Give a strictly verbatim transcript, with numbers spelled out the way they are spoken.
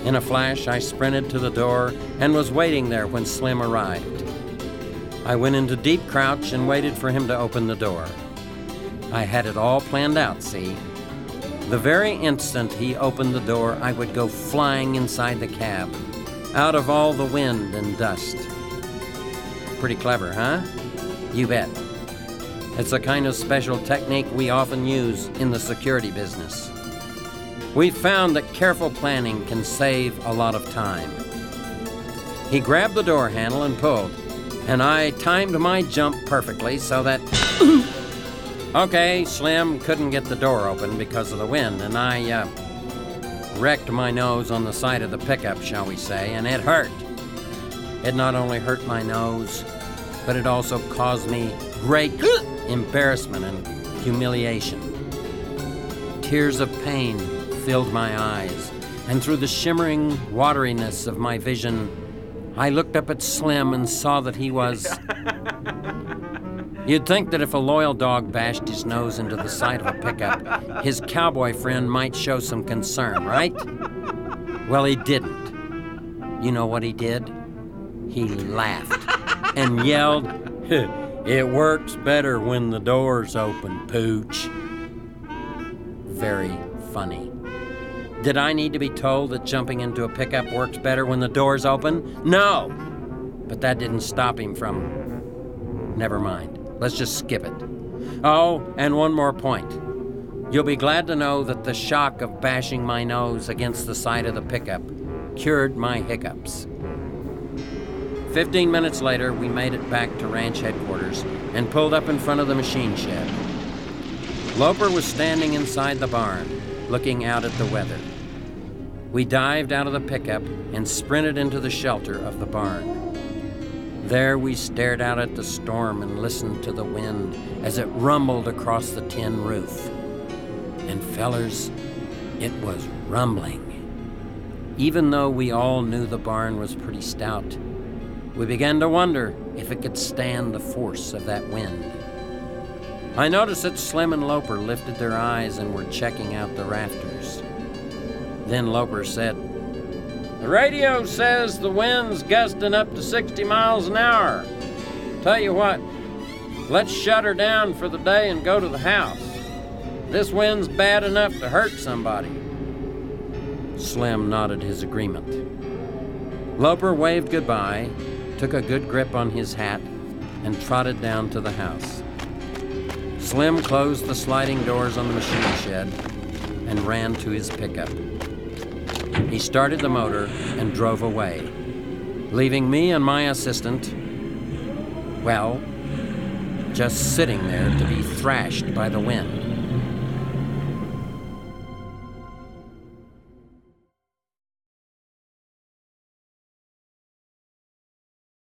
In a flash, I sprinted to the door and was waiting there when Slim arrived. I went into deep crouch and waited for him to open the door. I had it all planned out, see? The very instant he opened the door, I would go flying inside the cab, out of all the wind and dust. Pretty clever, huh? You bet. It's a kind of special technique we often use in the security business. We've found that careful planning can save a lot of time. He grabbed the door handle and pulled, and I timed my jump perfectly so that... Okay, Slim couldn't get the door open because of the wind, and I, uh, wrecked my nose on the side of the pickup, shall we say, and it hurt. It not only hurt my nose, but it also caused me great embarrassment and humiliation. Tears of pain filled my eyes, and through the shimmering wateriness of my vision, I looked up at Slim and saw that he was... You'd think that if a loyal dog bashed his nose into the side of a pickup, his cowboy friend might show some concern, right? Well, he didn't. You know what he did? He laughed and yelled, "It works better when the door's open, Pooch." Very funny. Did I need to be told that jumping into a pickup works better when the door's open? No! But that didn't stop him from... Never mind. Let's just skip it. Oh, and one more point. You'll be glad to know that the shock of bashing my nose against the side of the pickup cured my hiccups. Fifteen minutes later, we made it back to ranch headquarters and pulled up in front of the machine shed. Loper was standing inside the barn, looking out at the weather. We dived out of the pickup and sprinted into the shelter of the barn. There we stared out at the storm and listened to the wind as it rumbled across the tin roof. And fellers, it was rumbling. Even though we all knew the barn was pretty stout, we began to wonder if it could stand the force of that wind. I noticed that Slim and Loper lifted their eyes and were checking out the rafters. Then Loper said, "The radio says the wind's gusting up to sixty miles an hour. Tell you what, let's shut her down for the day and go to the house. This wind's bad enough to hurt somebody." Slim nodded his agreement. Loper waved goodbye, took a good grip on his hat, and trotted down to the house. Slim closed the sliding doors on the machine shed and ran to his pickup. He started the motor and drove away, leaving me and my assistant, well, just sitting there to be thrashed by the wind.